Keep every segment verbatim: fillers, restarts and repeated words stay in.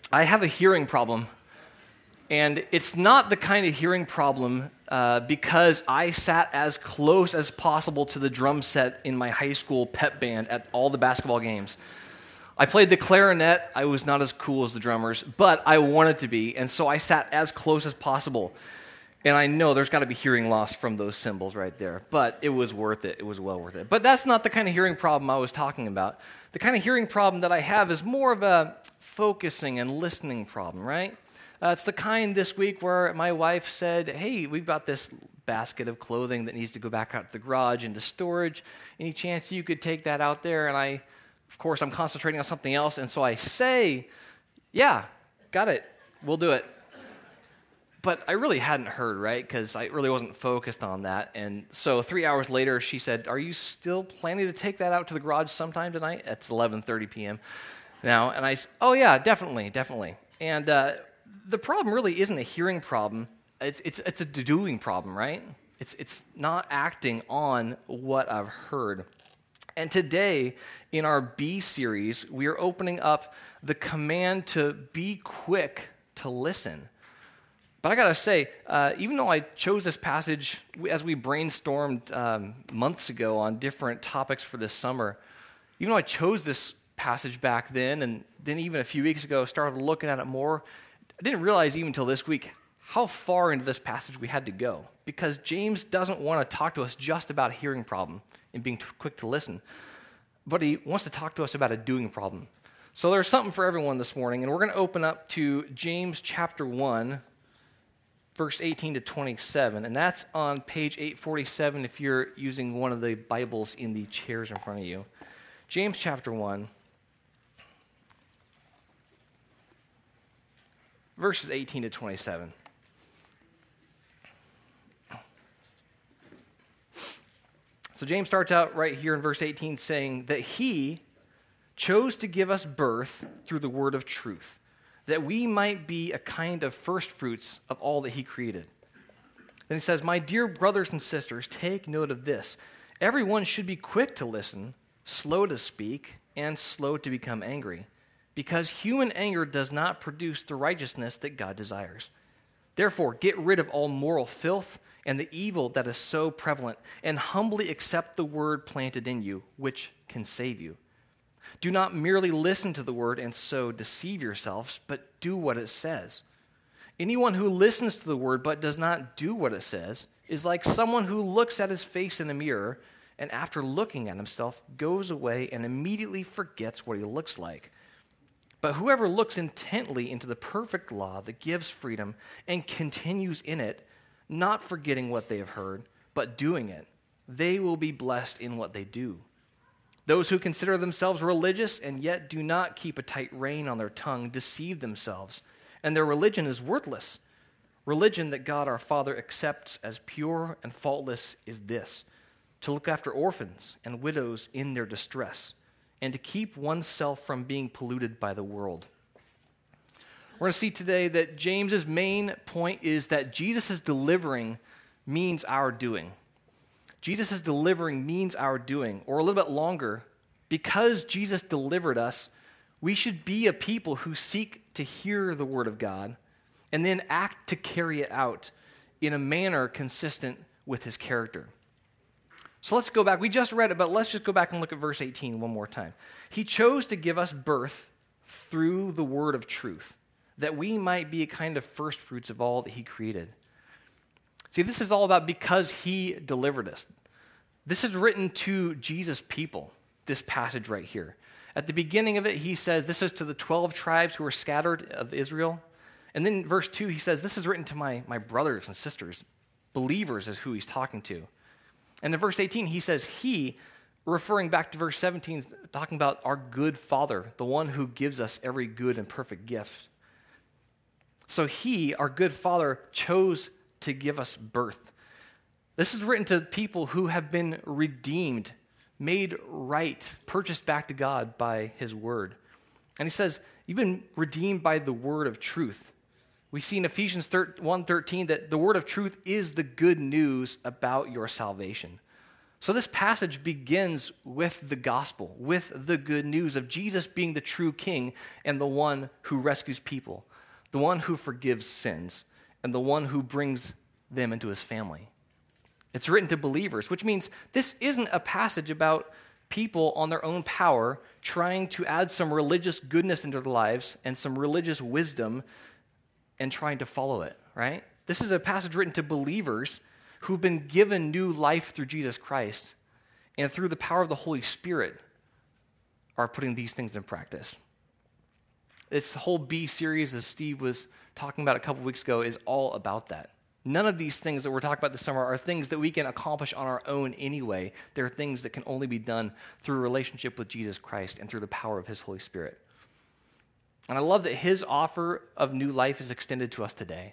I have a hearing problem, and it's not the kind of hearing problem uh, because I sat as close as possible to the drum set in my high school pep band at all the basketball games. I played the clarinet. I was not as cool as the drummers, but I wanted to be, and so I sat as close as possible. And I know there's got to be hearing loss from those cymbals right there, but it was worth it. It was well worth it. But that's not the kind of hearing problem I was talking about. The kind of hearing problem that I have is more of a focusing and listening problem, right? Uh, it's the kind this week where my wife said, hey, we've got this basket of clothing that needs to go back out to the garage into storage. Any chance you could take that out there? And I, of course, I'm concentrating on something else, and so I say, yeah, got it. We'll do it. But I really hadn't heard, right, because I really wasn't focused on that. And so three hours later, she said, are you still planning to take that out to the garage sometime tonight? It's eleven thirty p.m. now. And I said, oh, yeah, definitely, definitely. And uh, the problem really isn't a hearing problem. It's it's it's a doing problem, right? It's it's not acting on what I've heard. And today, in our B series, we are opening up the command to be quick to listen. But I got to say, uh, even though I chose this passage as we brainstormed um, months ago on different topics for this summer, even though I chose this passage back then, and then even a few weeks ago started looking at it more, I didn't realize even until this week how far into this passage we had to go. Because James doesn't want to talk to us just about a hearing problem and being quick to listen, but he wants to talk to us about a doing problem. So there's something for everyone this morning, and we're going to open up to James chapter one, verse eighteen to twenty-seven, and that's on page eight forty-seven if you're using one of the Bibles in the chairs in front of you. James chapter one, verses eighteen to twenty-seven. So James starts out right here in verse eighteen saying that he chose to give us birth through the word of truth, that we might be a kind of first fruits of all that he created. Then he says, my dear brothers and sisters, take note of this. Everyone should be quick to listen, slow to speak, and slow to become angry, because human anger does not produce the righteousness that God desires. Therefore, get rid of all moral filth and the evil that is so prevalent, and humbly accept the word planted in you, which can save you. Do not merely listen to the word and so deceive yourselves, but do what it says. Anyone who listens to the word but does not do what it says is like someone who looks at his face in a mirror and after looking at himself goes away and immediately forgets what he looks like. But whoever looks intently into the perfect law that gives freedom and continues in it, not forgetting what they have heard, but doing it, they will be blessed in what they do. Those who consider themselves religious and yet do not keep a tight rein on their tongue deceive themselves, and their religion is worthless. Religion that God our Father accepts as pure and faultless is this, to look after orphans and widows in their distress, and to keep oneself from being polluted by the world. We're going to see today that James's main point is that Jesus' delivering means our doing. Jesus' delivering means our doing, or a little bit longer, because Jesus delivered us, we should be a people who seek to hear the word of God and then act to carry it out in a manner consistent with his character. So let's go back. We just read it, but let's just go back and look at verse eighteen one more time. He chose to give us birth through the word of truth, that we might be a kind of first fruits of all that he created. See, this is all about because he delivered us. This is written to Jesus' people, this passage right here. At the beginning of it, he says, this is to the twelve tribes who are scattered of Israel. And then in verse two, he says, this is written to my, my brothers and sisters. Believers is who he's talking to. And in verse eighteen, he says, he, referring back to verse seventeen, talking about our good Father, the one who gives us every good and perfect gift. So he, our good Father, chose to give us birth. This is written to people who have been redeemed, made right, purchased back to God by his word. And he says, you've been redeemed by the word of truth. We see in Ephesians one thirteen that the word of truth is the good news about your salvation. So this passage begins with the gospel, with the good news of Jesus being the true king and the one who rescues people, the one who forgives sins, and the one who brings them into his family. It's written to believers, which means this isn't a passage about people on their own power trying to add some religious goodness into their lives and some religious wisdom and trying to follow it, right? This is a passage written to believers who've been given new life through Jesus Christ and through the power of the Holy Spirit are putting these things in practice. This whole B series, as Steve was talking about a couple weeks ago, is all about that. None of these things that we're talking about this summer are things that we can accomplish on our own anyway. They're things that can only be done through a relationship with Jesus Christ and through the power of his Holy Spirit. And I love that his offer of new life is extended to us today.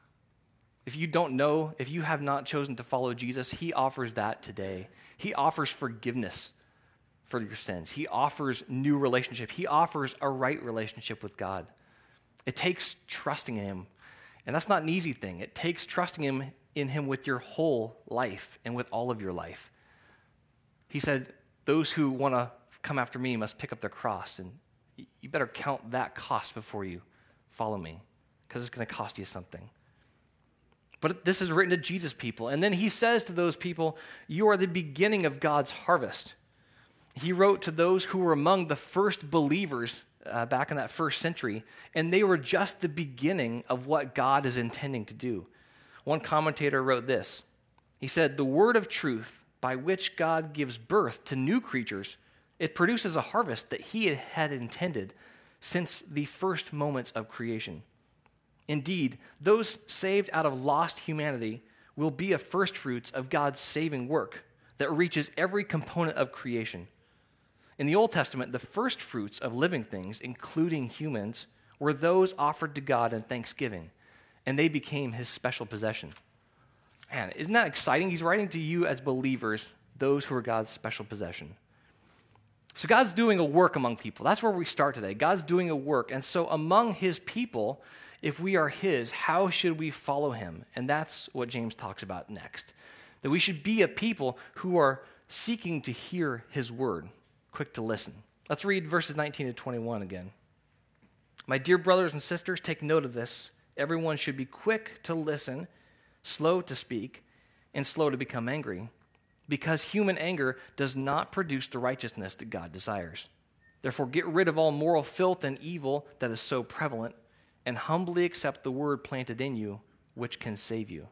If you don't know, if you have not chosen to follow Jesus, he offers that today. He offers forgiveness for your sins. He offers new relationship. He offers a right relationship with God. It takes trusting in him. And that's not an easy thing. It takes trusting him in him with your whole life and with all of your life. He said, those who want to come after me must pick up their cross. And you better count that cost before you follow me, because it's going to cost you something. But this is written to Jesus people. And then he says to those people, you are the beginning of God's harvest. He wrote to those who were among the first believers uh, back in that first century, and they were just the beginning of what God is intending to do. One commentator wrote this. He said, the word of truth by which God gives birth to new creatures, it produces a harvest that he had intended since the first moments of creation. Indeed, those saved out of lost humanity will be a first fruits of God's saving work that reaches every component of creation. In the Old Testament, the first fruits of living things, including humans, were those offered to God in thanksgiving, and they became his special possession. Man, isn't that exciting? He's writing to you as believers, those who are God's special possession. So God's doing a work among people. That's where we start today. God's doing a work. And so among his people, if we are his, how should we follow him? And that's what James talks about next. That we should be a people who are seeking to hear his word, quick to listen. Let's read verses nineteen to twenty-one again. My dear brothers and sisters, take note of this. Everyone should be quick to listen, slow to speak, and slow to become angry, because human anger does not produce the righteousness that God desires. Therefore, get rid of all moral filth and evil that is so prevalent, and humbly accept the word planted in you, which can save you.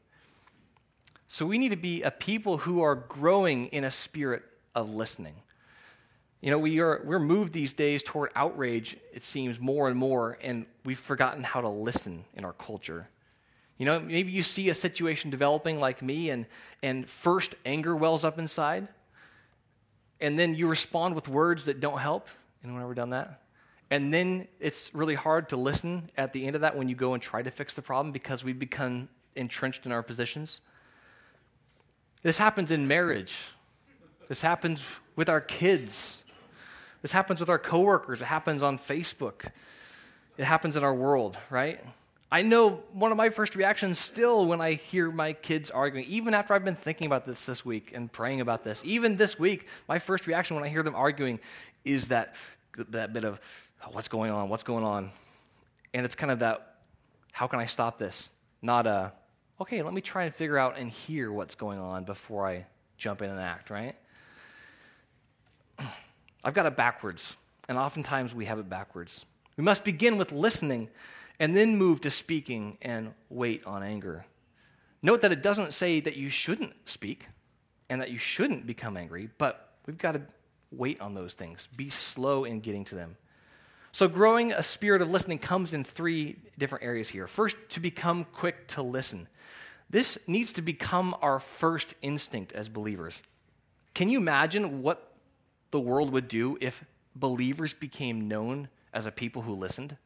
So we need to be a people who are growing in a spirit of listening. You know, we are, we're moved these days toward outrage, it seems, more and more, and we've forgotten how to listen in our culture. You know, maybe you see a situation developing like me, and, and first anger wells up inside, and then you respond with words that don't help. Anyone ever done that? And then it's really hard to listen at the end of that when you go and try to fix the problem because we've become entrenched in our positions. This happens in marriage. This happens with our kids. This happens with our coworkers. It happens on Facebook. It happens in our world, right? I know one of my first reactions still when I hear my kids arguing, even after I've been thinking about this this week and praying about this, even this week, my first reaction when I hear them arguing is that, that bit of, oh, what's going on, what's going on? And it's kind of that, how can I stop this? Not a, okay, let me try and figure out and hear what's going on before I jump in and act, right? I've got it backwards, and oftentimes we have it backwards. We must begin with listening and then move to speaking and wait on anger. Note that it doesn't say that you shouldn't speak and that you shouldn't become angry, but we've got to wait on those things. Be slow in getting to them. So growing a spirit of listening comes in three different areas here. First, to become quick to listen. This needs to become our first instinct as believers. Can you imagine what the world would do if believers became known as a people who listened?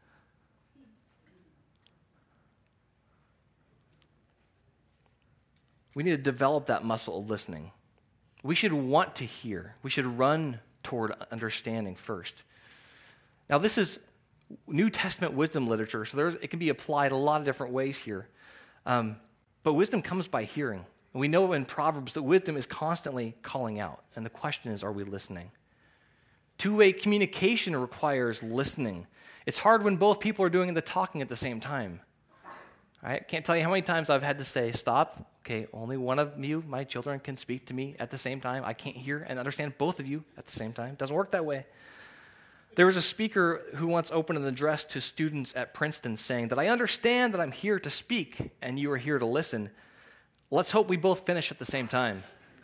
We need to develop that muscle of listening. We should want to hear. We should run toward understanding first. Now, this is New Testament wisdom literature, so there's, it can be applied a lot of different ways here. Um, but wisdom comes by hearing. And we know in Proverbs that wisdom is constantly calling out. And the question is, are we listening? Two-way communication requires listening. It's hard when both people are doing the talking at the same time. I can't tell you how many times I've had to say, stop. Okay, only one of you, my children, can speak to me at the same time. I can't hear and understand both of you at the same time. It doesn't work that way. There was a speaker who once opened an address to students at Princeton saying that I understand that I'm here to speak and you are here to listen. Let's hope we both finish at the same time.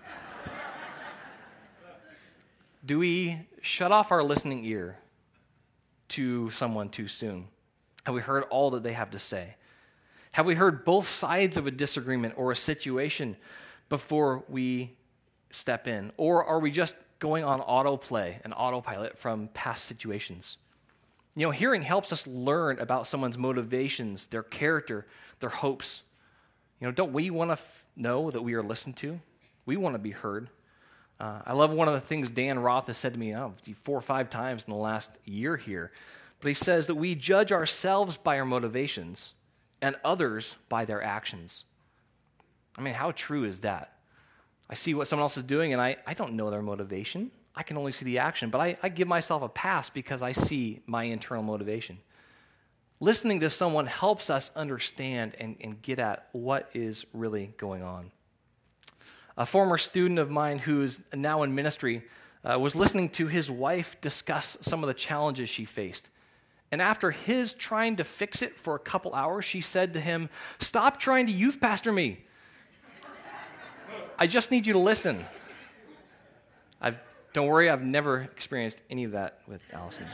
Do we shut off our listening ear to someone too soon? Have we heard all that they have to say? Have we heard both sides of a disagreement or a situation before we step in? Or are we just going on autoplay and autopilot from past situations? You know, hearing helps us learn about someone's motivations, their character, their hopes. You know, don't we want to f- know that we are listened to? We want to be heard. Uh, I love one of the things Dan Roth has said to me oh, four or five times in the last year here. But he says that we judge ourselves by our motivations and others by their actions. I mean, how true is that? I see what someone else is doing, and I, I don't know their motivation. I can only see the action, but I, I give myself a pass because I see my internal motivation. Listening to someone helps us understand and, and get at what is really going on. A former student of mine who's now in ministry uh, was listening to his wife discuss some of the challenges she faced. And after his trying to fix it for a couple hours, she said to him, "Stop trying to youth pastor me. I just need you to listen." I've, don't worry, I've never experienced any of that with Allison.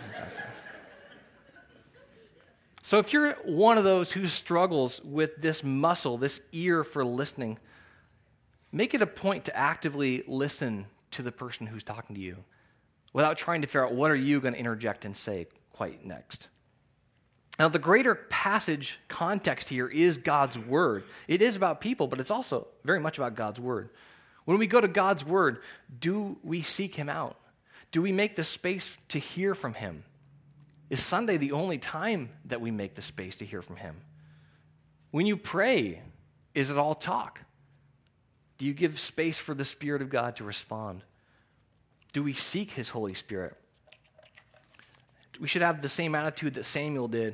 So if you're one of those who struggles with this muscle, this ear for listening, make it a point to actively listen to the person who's talking to you without trying to figure out what are you going to interject and say quite next. Now, the greater passage context here is God's word. It is about people, but it's also very much about God's word. When we go to God's word, do we seek him out? Do we make the space to hear from him? Is Sunday the only time that we make the space to hear from him? When you pray, is it all talk? Do you give space for the Spirit of God to respond? Do we seek his Holy Spirit? We should have the same attitude that Samuel did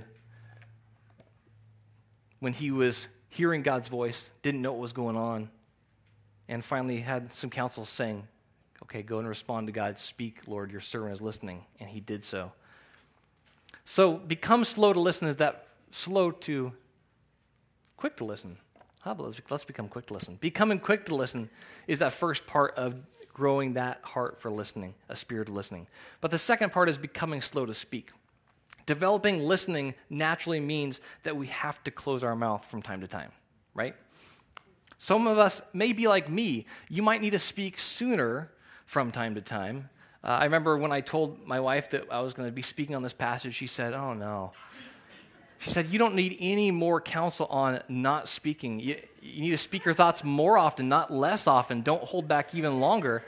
when he was hearing God's voice, didn't know what was going on, and finally had some counsel saying, okay, go and respond to God. Speak, Lord, your servant is listening. And he did so. So become slow to listen. Is that slow to quick to listen? How about let's, let's become quick to listen. Becoming quick to listen is that first part of growing that heart for listening, a spirit of listening. But the second part is becoming slow to speak. Developing listening naturally means that we have to close our mouth from time to time, right? Some of us may be like me. You might need to speak sooner from time to time. Uh, I remember when I told my wife that I was going to be speaking on this passage, she said, oh no. She said, you don't need any more counsel on not speaking. You, you need to speak your thoughts more often, not less often. Don't hold back even longer.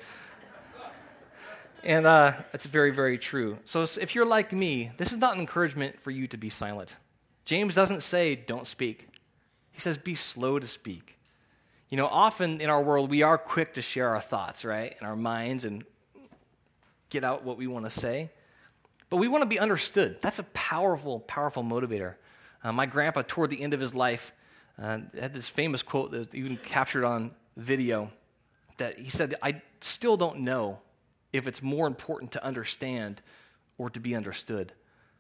And uh, it's very, very true. So if you're like me, this is not an encouragement for you to be silent. James doesn't say don't speak. He says be slow to speak. You know, often in our world, we are quick to share our thoughts, right, in our minds and get out what we want to say. But we want to be understood. That's a powerful, powerful motivator. Uh, my grandpa, toward the end of his life, uh, had this famous quote that was even captured on video that he said, I still don't know if it's more important to understand or to be understood.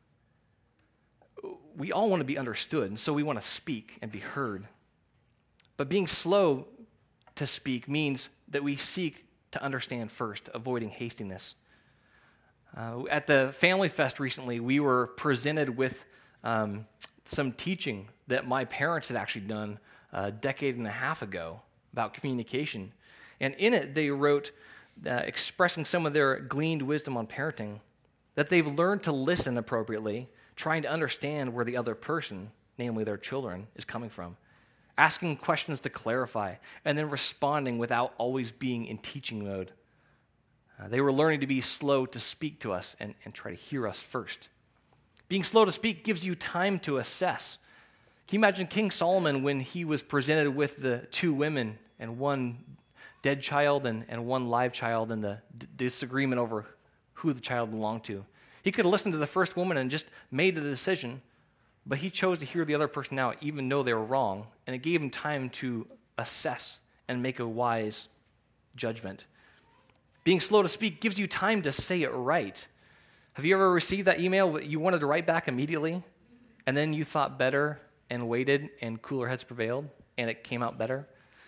We all want to be understood, and so we want to speak and be heard. But being slow to speak means that we seek to understand first, avoiding hastiness. Uh, at the Family Fest recently, we were presented with um, some teaching that my parents had actually done a decade and a half ago about communication. And in it, they wrote, uh, expressing some of their gleaned wisdom on parenting, that they've learned to listen appropriately, trying to understand where the other person, namely their children, is coming from, asking questions to clarify, and then responding without always being in teaching mode. Uh, they were learning to be slow to speak to us and, and try to hear us first. Being slow to speak gives you time to assess. Can you imagine King Solomon when he was presented with the two women and one dead child and, and one live child and the d- disagreement over who the child belonged to. He could have listened to the first woman and just made the decision, but he chose to hear the other person out even though they were wrong, and it gave him time to assess and make a wise judgment. Being slow to speak gives you time to say it right. Have you ever received that email that you wanted to write back immediately, and then you thought better and waited and cooler heads prevailed, and it came out better?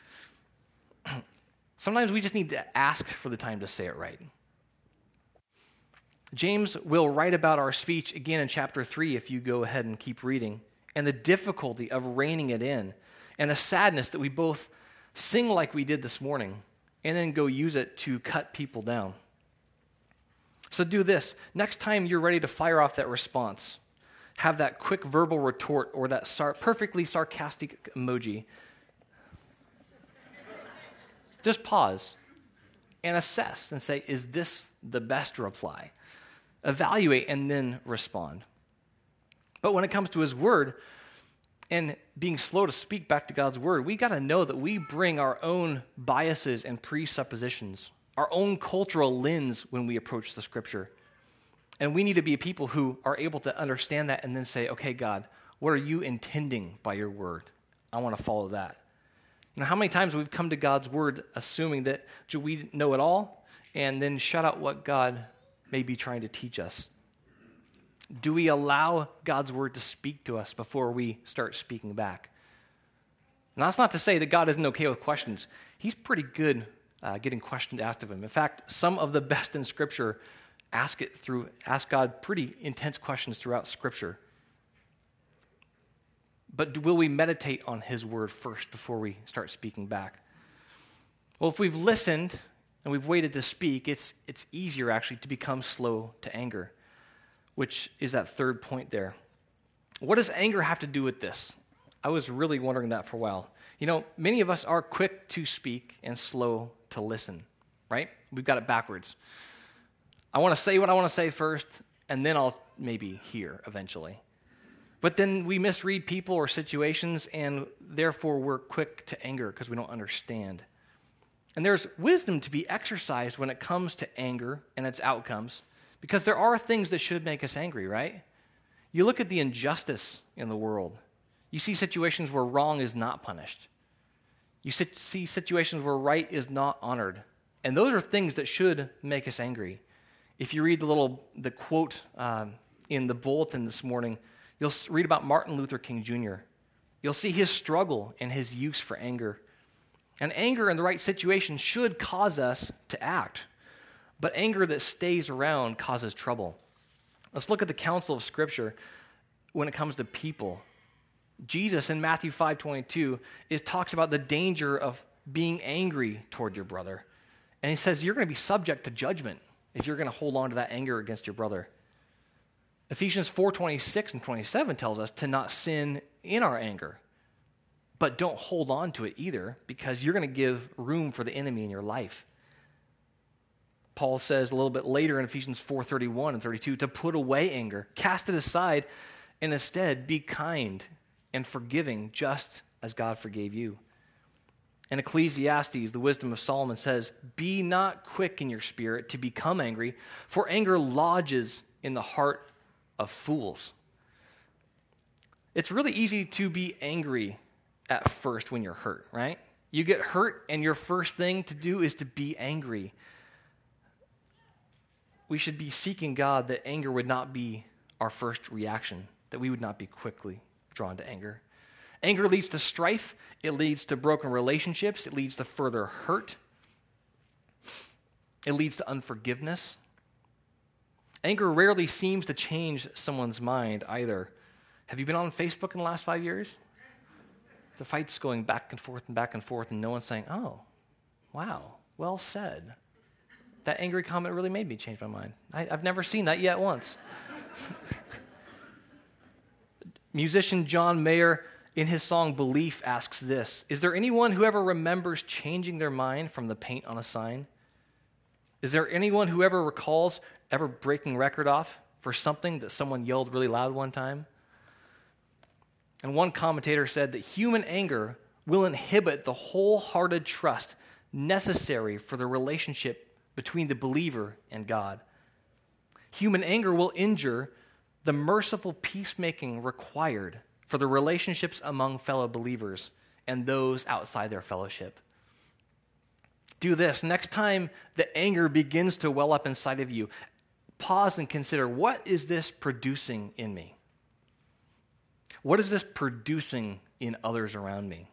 Sometimes we just need to ask for the time to say it right. James will write about our speech again in chapter three if you go ahead and keep reading, and the difficulty of reining it in, and the sadness that we both sing like we did this morning, and then go use it to cut people down. So do this. Next time you're ready to fire off that response, have that quick verbal retort or that sar- perfectly sarcastic emoji. Just pause and assess and say, is this the best reply? Evaluate and then respond. But when it comes to his word and being slow to speak back to God's word, we got to know that we bring our own biases and presuppositions, our own cultural lens when we approach the scripture. And we need to be people who are able to understand that and then say, okay, God, what are you intending by your word? I want to follow that. You know, how many times we've come to God's word assuming that we know it all and then shut out what God may be trying to teach us? Do we allow God's word to speak to us before we start speaking back? And that's not to say that God isn't okay with questions. He's pretty good uh, getting questions asked of him. In fact, some of the best in Scripture ask it through ask God pretty intense questions throughout Scripture. But will we meditate on his word first before we start speaking back? Well, if we've listened and we've waited to speak, it's it's easier actually to become slow to anger, which is that third point there. What does anger have to do with this? I was really wondering that for a while. You know, many of us are quick to speak and slow to listen, right? We've got it backwards. I want to say what I want to say first, and then I'll maybe hear eventually. But then we misread people or situations, and therefore we're quick to anger because we don't understand. And there's wisdom to be exercised when it comes to anger and its outcomes, because there are things that should make us angry, right? You look at the injustice in the world. You see situations where wrong is not punished. You see situations where right is not honored. And those are things that should make us angry. If you read the little the quote um, in the bulletin this morning, you'll read about Martin Luther King Junior You'll see his struggle and his use for anger. And anger in the right situation should cause us to act. But anger that stays around causes trouble. Let's look at the counsel of Scripture when it comes to people. Jesus in Matthew five twenty-two is talks about the danger of being angry toward your brother. And he says you're going to be subject to judgment if you're going to hold on to that anger against your brother. Ephesians four twenty-six and twenty-seven tells us to not sin in our anger. But don't hold on to it either, because you're going to give room for the enemy in your life. Paul says a little bit later in Ephesians four thirty-one and thirty-two to put away anger, cast it aside, and instead be kind and forgiving just as God forgave you. In Ecclesiastes, the wisdom of Solomon says, be not quick in your spirit to become angry, for anger lodges in the heart of fools. It's really easy to be angry at first when you're hurt, right? You get hurt and your first thing to do is to be angry. We should be seeking God that anger would not be our first reaction, that we would not be quickly drawn to anger. Anger leads to strife. It leads to broken relationships. It leads to further hurt. It leads to unforgiveness. Anger rarely seems to change someone's mind either. Have you been on Facebook in the last five years? The fight's going back and forth and back and forth, and no one's saying, oh, wow, well said. That angry comment really made me change my mind. I, I've never seen that yet once. Musician John Mayer, in his song Belief, asks this: is there anyone who ever remembers changing their mind from the paint on a sign? Is there anyone who ever recalls ever breaking record off for something that someone yelled really loud one time? And one commentator said that human anger will inhibit the wholehearted trust necessary for the relationship between the believer and God. Human anger will injure the merciful peacemaking required for the relationships among fellow believers and those outside their fellowship. Do this. Next time the anger begins to well up inside of you, pause and consider, what is this producing in me? What is this producing in others around me?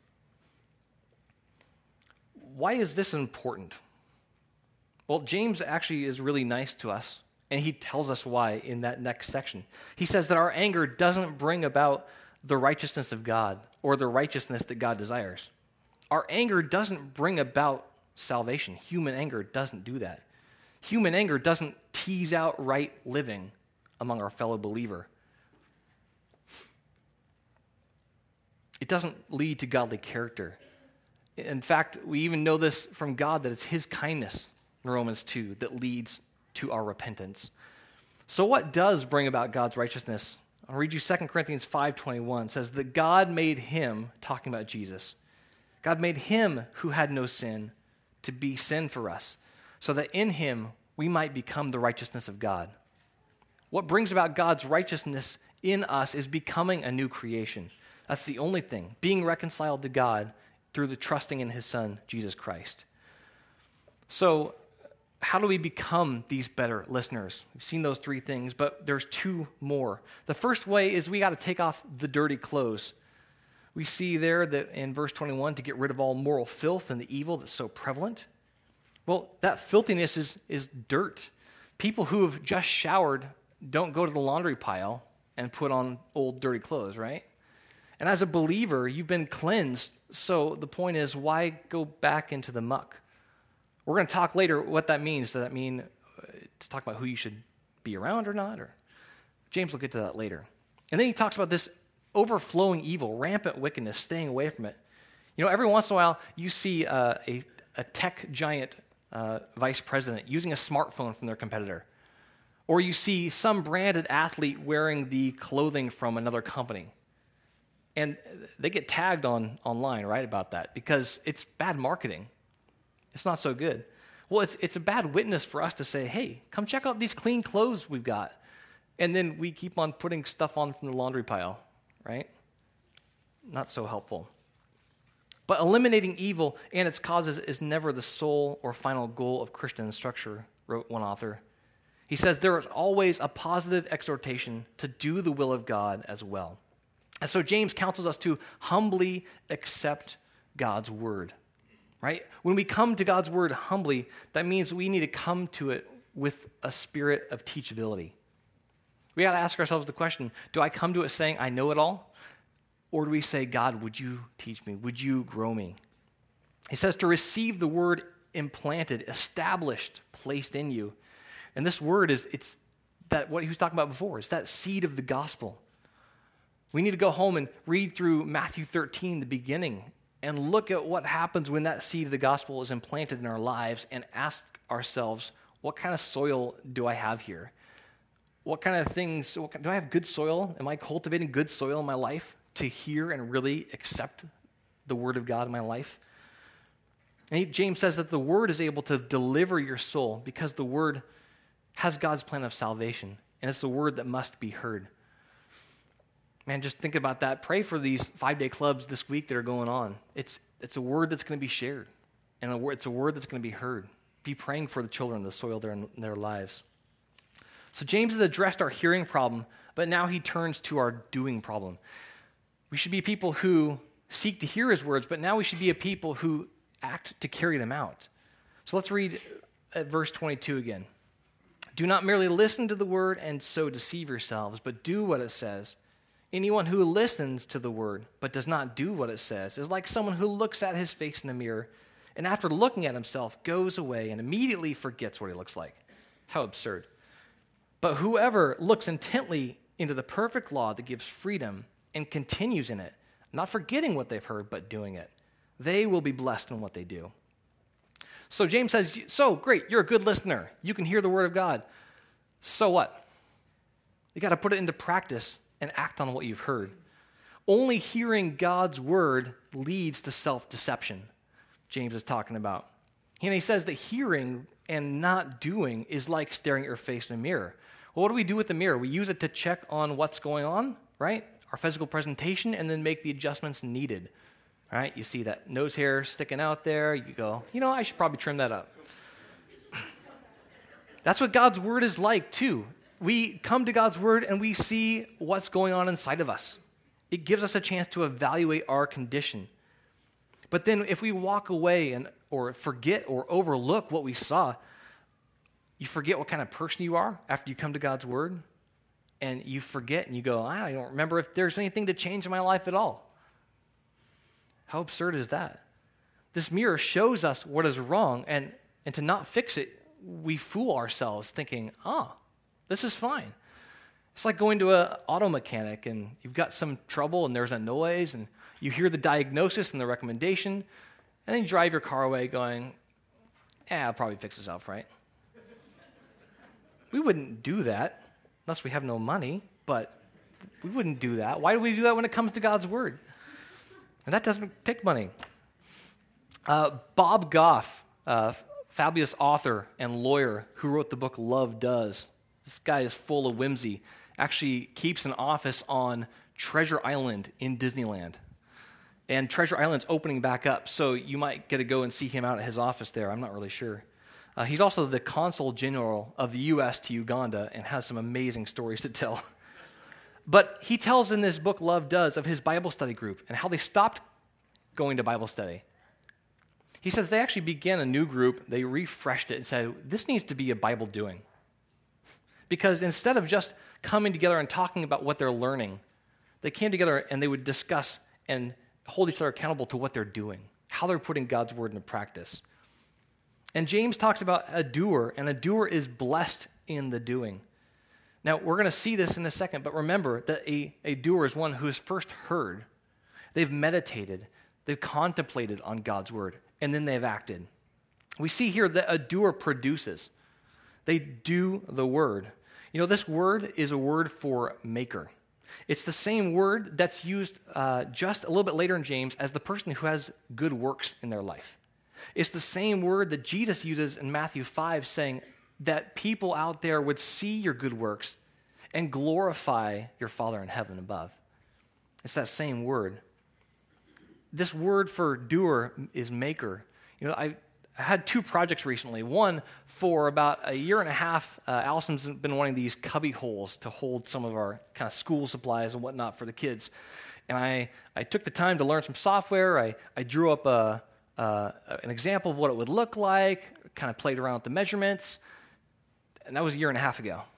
Why is this important? Well, James actually is really nice to us, and he tells us why in that next section. He says that our anger doesn't bring about the righteousness of God or the righteousness that God desires. Our anger doesn't bring about salvation. Human anger doesn't do that. Human anger doesn't tease out right living among our fellow believer. It doesn't lead to godly character. In fact, we even know this from God, that it's his kindness in Romans two that leads to our repentance. So what does bring about God's righteousness? I'll read you Second Corinthians five twenty-one. It says that God made him, talking about Jesus, God made him who had no sin to be sin for us, so that in him we might become the righteousness of God. What brings about God's righteousness in us is becoming a new creation. That's the only thing, being reconciled to God through the trusting in his Son, Jesus Christ. So, how do we become these better listeners? We've seen those three things, but there's two more. The first way is we got to take off the dirty clothes. We see there that in verse twenty-one, to get rid of all moral filth and the evil that's so prevalent. Well, that filthiness is, is dirt. People who have just showered don't go to the laundry pile and put on old dirty clothes, right? And as a believer, you've been cleansed, so the point is, why go back into the muck? We're going to talk later what that means. Does that mean uh, to talk about who you should be around or not? Or James will get to that later. And then he talks about this overflowing evil, rampant wickedness, staying away from it. You know, every once in a while, you see uh, a, a tech giant uh, vice president using a smartphone from their competitor. Or you see some branded athlete wearing the clothing from another company. And they get tagged on online, right, about that because it's bad marketing. It's not so good. Well, it's it's a bad witness for us to say, hey, come check out these clean clothes we've got. And then we keep on putting stuff on from the laundry pile, right? Not so helpful. But eliminating evil and its causes is never the sole or final goal of Christian structure, wrote one author. He says there is always a positive exhortation to do the will of God as well. And so James counsels us to humbly accept God's word, right? When we come to God's word humbly, that means we need to come to it with a spirit of teachability. We got to ask ourselves the question, do I come to it saying, I know it all? Or do we say, God, would you teach me? Would you grow me? He says to receive the word implanted, established, placed in you. And this word is, it's that what he was talking about before, it's that seed of the gospel. We need to go home and read through Matthew thirteen, the beginning, and look at what happens when that seed of the gospel is implanted in our lives and ask ourselves, what kind of soil do I have here? What kind of things, what, do I have good soil? Am I cultivating good soil in my life to hear and really accept the word of God in my life? And he, James says that the word is able to deliver your soul because the word has God's plan of salvation, and it's the word that must be heard. Man, just think about that. Pray for these five-day clubs this week that are going on. It's it's a word that's going to be shared, and a word, it's a word that's going to be heard. Be praying for the children, the soil there in their lives. So James has addressed our hearing problem, but now he turns to our doing problem. We should be people who seek to hear his words, but now we should be a people who act to carry them out. So let's read at verse twenty-two again. Do not merely listen to the word and so deceive yourselves, but do what it says. Anyone who listens to the word but does not do what it says is like someone who looks at his face in a mirror and after looking at himself goes away and immediately forgets what he looks like. How absurd. But whoever looks intently into the perfect law that gives freedom and continues in it, not forgetting what they've heard but doing it, they will be blessed in what they do. So James says, so great, you're a good listener. You can hear the word of God. So what? You got to put it into practice and act on what you've heard. only hearing God's word leads to self-deception, James is talking about. And he says that hearing and not doing is like staring at your face in a mirror. Well, what do we do with the mirror? We use it to check on what's going on, right? Our physical presentation, and then make the adjustments needed, right? You see that nose hair sticking out there. You go, you know, I should probably trim that up. That's what God's word is like, too. We come to God's word and we see what's going on inside of us. It gives us a chance to evaluate our condition. But then if we walk away and or forget or overlook what we saw, you forget what kind of person you are after you come to God's word, and you forget and you go, I don't remember if there's anything to change in my life at all. How absurd is that? This mirror shows us what is wrong, and, and to not fix it, we fool ourselves thinking, ah, this is fine. It's like going to an auto mechanic and you've got some trouble and there's a noise and you hear the diagnosis and the recommendation, and then you drive your car away going, eh, I'll probably fix itself, right? We wouldn't do that unless we have no money, but we wouldn't do that. Why do we do that when it comes to God's word? And that doesn't take money. Uh, Bob Goff, uh, fabulous author and lawyer who wrote the book Love Does. This guy is full of whimsy. Actually keeps an office on Treasure Island in Disneyland. And Treasure Island's opening back up, so you might get to go and see him out at his office there. I'm not really sure. Uh, he's also the consul general of the U S to Uganda and has some amazing stories to tell. But he tells in this book, Love Does, of his Bible study group and how they stopped going to Bible study. He says they actually began a new group. They refreshed it and said, this needs to be a Bible doing. Because instead of just coming together and talking about what they're learning, they came together and they would discuss and hold each other accountable to what they're doing, how they're putting God's word into practice. And James talks about a doer, and a doer is blessed in the doing. Now, we're going to see this in a second, but remember that a, a doer is one who has first heard, they've meditated, they've contemplated on God's word, and then they've acted. We see here that a doer produces. They do the word. You know, this word is a word for maker. It's the same word that's used uh, just a little bit later in James as the person who has good works in their life. It's the same word that Jesus uses in Matthew five, saying that people out there would see your good works and glorify your Father in heaven above. It's that same word. This word for doer is maker. You know, I, I had two projects recently. One, for about a year and a half, uh, Allison's been wanting these cubby holes to hold some of our kind of school supplies and whatnot for the kids. And I, I took the time to learn some software. I, I drew up a, uh, an example of what it would look like, kind of played around with the measurements, and that was a year and a half ago.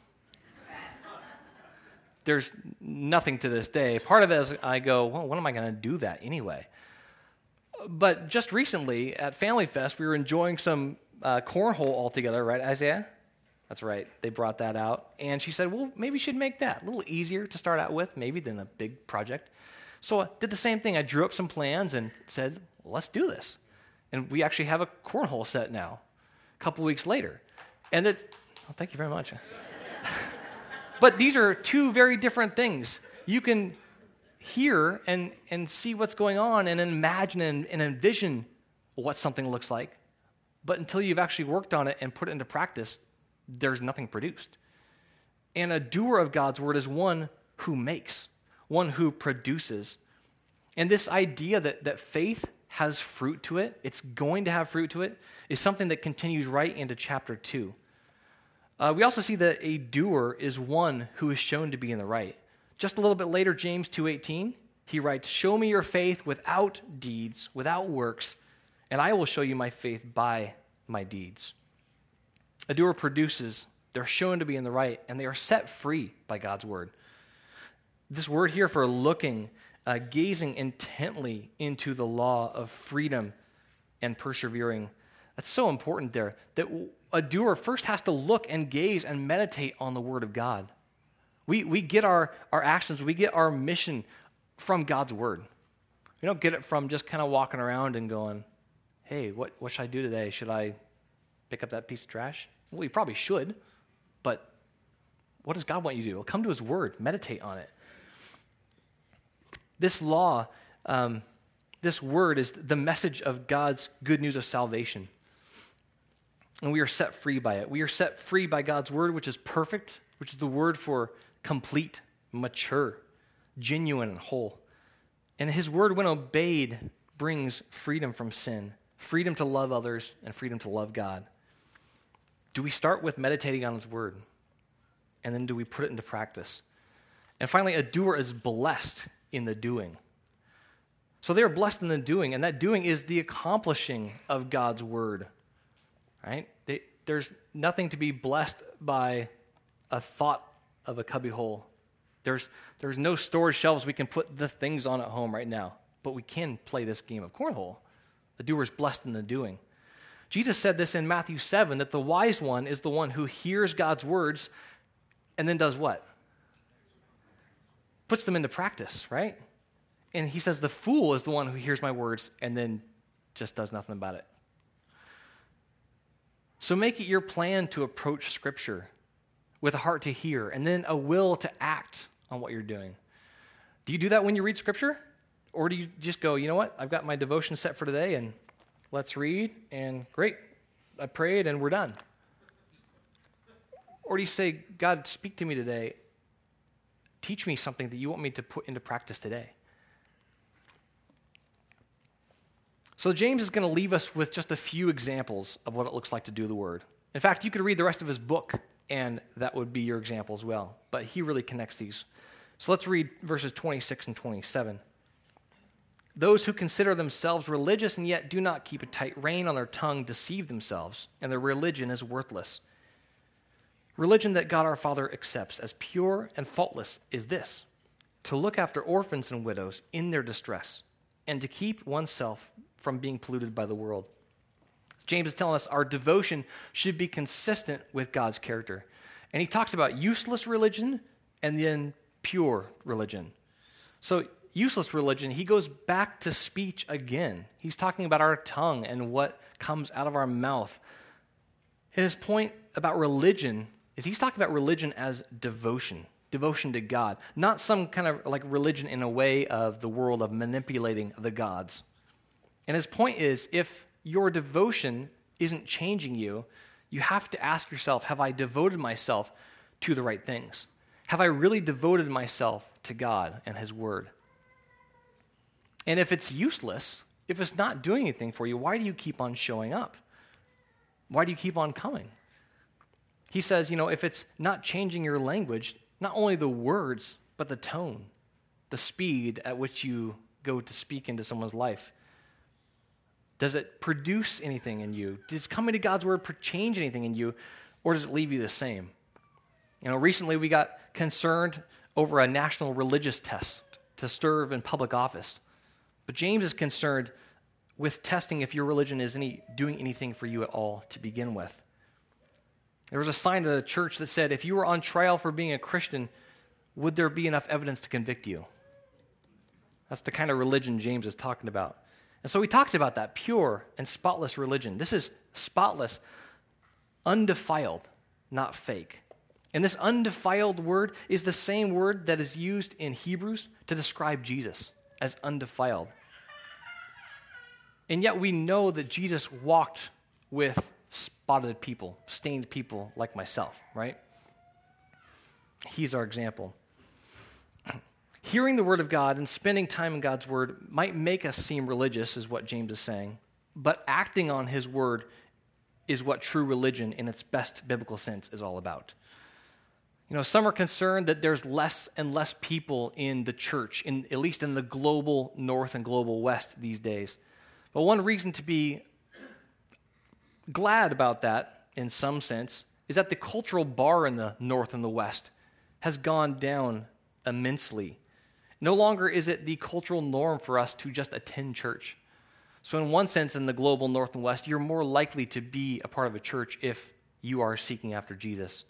There's nothing to this day. Part of it is I go, well, when am I going to do that anyway? But just recently at Family Fest, we were enjoying some uh, cornhole all together, right, Isaiah? That's right. They brought that out. And she said, well, maybe we should make that a little easier to start out with, maybe, than a big project. So I did the same thing. I drew up some plans and said, well, let's do this. And we actually have a cornhole set now, a couple weeks later. And it, oh, thank you very much. But these are two very different things. You can hear and, and see what's going on and imagine and, and envision what something looks like. But until you've actually worked on it and put it into practice, there's nothing produced. And a doer of God's word is one who makes, one who produces. And this idea that, that faith has fruit to it, it's going to have fruit to it, is something that continues right into chapter two. Uh, we also see that a doer is one who is shown to be in the right. Just a little bit later, James two eighteen, he writes, show me your faith without deeds, without works, and I will show you my faith by my deeds. A doer produces, they're shown to be in the right, and they are set free by God's word. This word here for looking, uh, gazing intently into the law of freedom and persevering, that's so important there, that a doer first has to look and gaze and meditate on the word of God. We we get our, our actions, we get our mission from God's word. We don't get it from just kind of walking around and going, hey, what, what should I do today? Should I pick up that piece of trash? Well, you probably should, but what does God want you to do? Well, come to his word, meditate on it. This law, um, this word is the message of God's good news of salvation. And we are set free by it. We are set free by God's word, which is perfect, which is the word for complete, mature, genuine, and whole. And his word, when obeyed, brings freedom from sin, freedom to love others, and freedom to love God. Do we start with meditating on his word? And then do we put it into practice? And finally, a doer is blessed in the doing. So they are blessed in the doing, and that doing is the accomplishing of God's word. Right? They, there's nothing to be blessed by a thought of a cubbyhole. There's, there's no storage shelves we can put the things on at home right now, but we can play this game of cornhole. The doer is blessed in the doing. Jesus said this in Matthew seven, that the wise one is the one who hears God's words and then does what? Puts them into practice, right? And he says the fool is the one who hears my words and then just does nothing about it. So make it your plan to approach Scripture with a heart to hear and then a will to act on what you're doing. Do you do that when you read Scripture? Or do you just go, you know what, I've got my devotion set for today and let's read and great, I prayed and we're done? Or do you say, God, speak to me today. Teach me something that you want me to put into practice today? So James is going to leave us with just a few examples of what it looks like to do the word. In fact, you could read the rest of his book, and that would be your example as well. But he really connects these. So let's read verses twenty-six and twenty-seven. Those who consider themselves religious and yet do not keep a tight rein on their tongue deceive themselves, and their religion is worthless. Religion that God our Father accepts as pure and faultless is this: to look after orphans and widows in their distress, and to keep oneself from being polluted by the world. James is telling us our devotion should be consistent with God's character. And he talks about useless religion and then pure religion. So useless religion, he goes back to speech again. He's talking about our tongue and what comes out of our mouth. His point about religion is he's talking about religion as devotion, devotion to God, not some kind of like religion in a way of the world of manipulating the gods. And his point is, if your devotion isn't changing you, you have to ask yourself, have I devoted myself to the right things? Have I really devoted myself to God and his word? And if it's useless, if it's not doing anything for you, why do you keep on showing up? Why do you keep on coming? He says, you know, if it's not changing your language, not only the words, but the tone, the speed at which you go to speak into someone's life. Does it produce anything in you? Does coming to God's word change anything in you, or does it leave you the same? You know, recently we got concerned over a national religious test to serve in public office. But James is concerned with testing if your religion is any, doing anything for you at all to begin with. There was a sign at the church that said, if you were on trial for being a Christian, would there be enough evidence to convict you? That's the kind of religion James is talking about. And so he talks about that, pure and spotless religion. This is spotless, undefiled, not fake. And this undefiled word is the same word that is used in Hebrews to describe Jesus as undefiled. And yet we know that Jesus walked with spotted people, stained people like myself, right? He's our example. Hearing the word of God and spending time in God's word might make us seem religious, is what James is saying, but acting on his word is what true religion in its best biblical sense is all about. You know, some are concerned that there's less and less people in the church, in, at least in the global north and global west these days. But one reason to be glad about that, in some sense, is that the cultural bar in the north and the west has gone down immensely. No longer is it the cultural norm for us to just attend church. So in one sense, in the global north and west, you're more likely to be a part of a church if you are seeking after Jesus.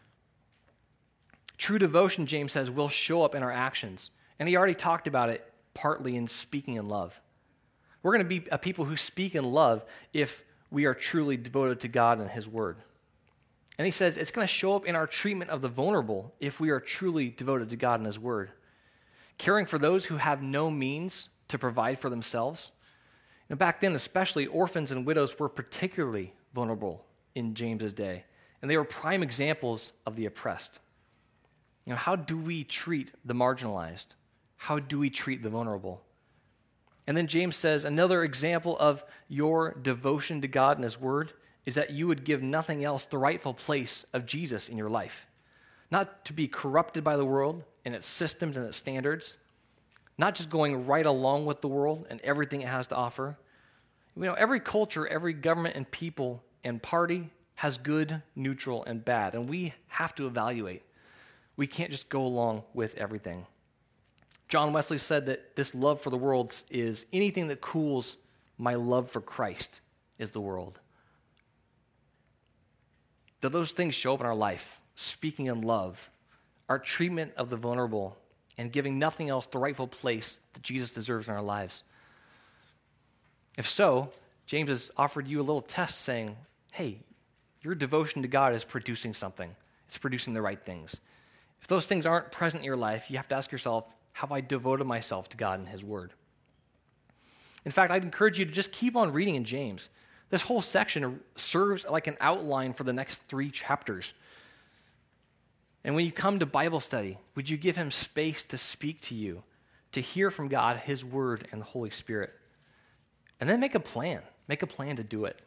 True devotion, James says, will show up in our actions. And he already talked about it partly in speaking in love. We're going to be a people who speak in love if we are truly devoted to God and his word. And he says it's going to show up in our treatment of the vulnerable if we are truly devoted to God and his word. caring for those who have no means to provide for themselves. And back then, especially, orphans and widows were particularly vulnerable in James's day, and they were prime examples of the oppressed. You know, how do we treat the marginalized? How do we treat the vulnerable? And then James says another example of your devotion to God and His Word is that you would give nothing else the rightful place of Jesus in your life. Not to be corrupted by the world and its systems and its standards, not just going right along with the world and everything it has to offer. You know, every culture, every government and people and party has good, neutral, and bad, and we have to evaluate. We can't just go along with everything. John Wesley said that this love for the world is anything that cools my love for Christ is the world. Do those things show up in our life? Speaking in love, our treatment of the vulnerable, and giving nothing else the rightful place that Jesus deserves in our lives. If so, James has offered you a little test saying, hey, your devotion to God is producing something. It's producing the right things. If those things aren't present in your life, you have to ask yourself, have I devoted myself to God and His Word? In fact, I'd encourage you to just keep on reading in James. This whole section serves like an outline for the next three chapters. And when you come to Bible study, would you give Him space to speak to you, to hear from God, His Word, and the Holy Spirit? And then make a plan. Make a plan to do it.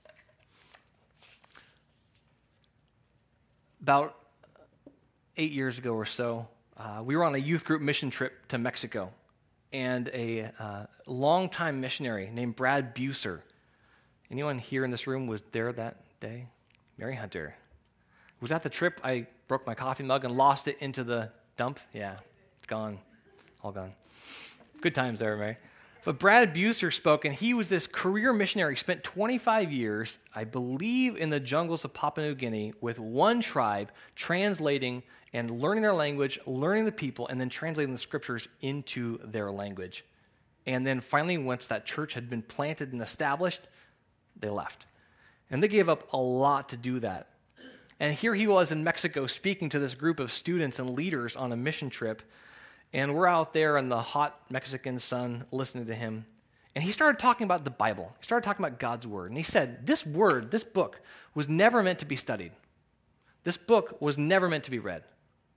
About eight years ago or so, uh, we were on a youth group mission trip to Mexico. And a uh, longtime missionary named Brad Buser, anyone here in this room was there that day? Mary Hunter. Was that the trip I broke my coffee mug and lost it into the dump? Yeah, it's gone. All gone. Good times there, Mary. But Brad Buser spoke, and he was this career missionary, spent twenty-five years, I believe, in the jungles of Papua New Guinea with one tribe, translating and learning their language, learning the people, and then translating the scriptures into their language. And then finally, once that church had been planted and established, they left. And they gave up a lot to do that. And here he was in Mexico speaking to this group of students and leaders on a mission trip. And we're out there in the hot Mexican sun listening to him. And he started talking about the Bible. He started talking about God's Word. And he said, this word, this book, was never meant to be studied. This book was never meant to be read.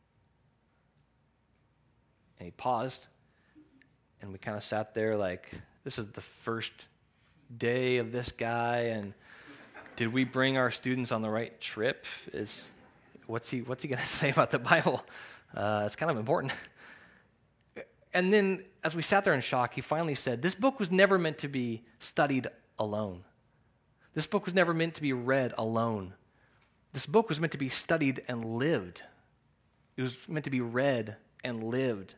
And he paused. And we kind of sat there like, this is the first day of this guy. And did we bring our students on the right trip? Is what's he what's he going to say about the Bible? Uh, it's kind of important. And then, as we sat there in shock, he finally said, this book was never meant to be studied alone. This book was never meant to be read alone. This book was meant to be studied and lived. It was meant to be read and lived.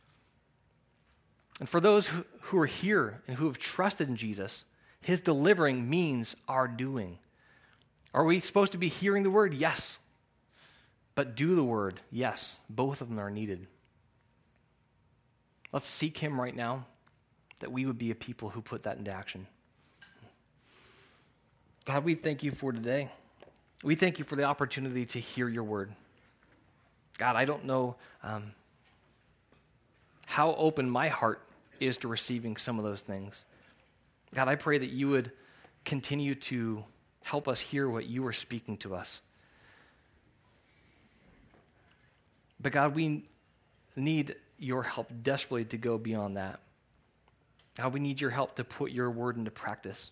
And for those who, who are here and who have trusted in Jesus, His delivering means our doing. Are we supposed to be hearing the word? Yes. But do the word? Yes. Both of them are needed. Let's seek Him right now, that we would be a people who put that into action. God, we thank You for today. We thank You for the opportunity to hear Your word. God, I don't know um, how open my heart is to receiving some of those things. God, I pray that You would continue to help us hear what You are speaking to us. But God, we need Your help desperately to go beyond that. God, we need Your help to put Your word into practice.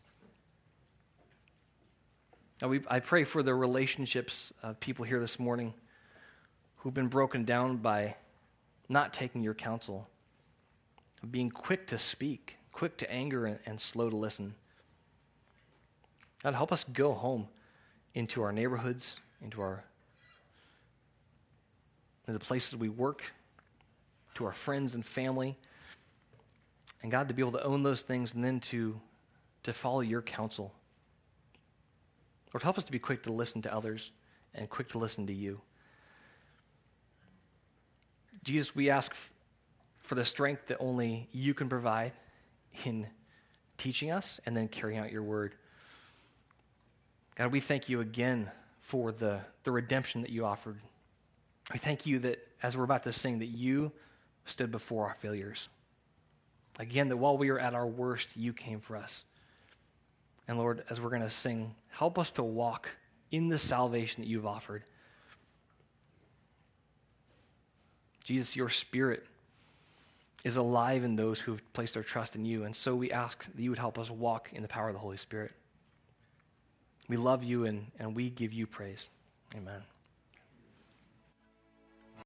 God, we, I pray for the relationships of people here this morning who've been broken down by not taking Your counsel, being quick to speak, quick to anger, and, and slow to listen. God, help us go home into our neighborhoods, into our into the places we work, to our friends and family. And God, to be able to own those things and then to, to follow Your counsel. Lord, help us to be quick to listen to others and quick to listen to You. Jesus, we ask f- for the strength that only You can provide in teaching us and then carrying out Your word. God, we thank You again for the, the redemption that You offered. We thank You that, as we're about to sing, that You stood before our failures. Again, that while we were at our worst, you came for us. And Lord, as we're going to sing, help us to walk in the salvation that you've offered. Jesus, your Spirit is alive in those who have placed their trust in you. And so we ask that you would help us walk in the power of the Holy Spirit. We love you and, and we give you praise. Amen.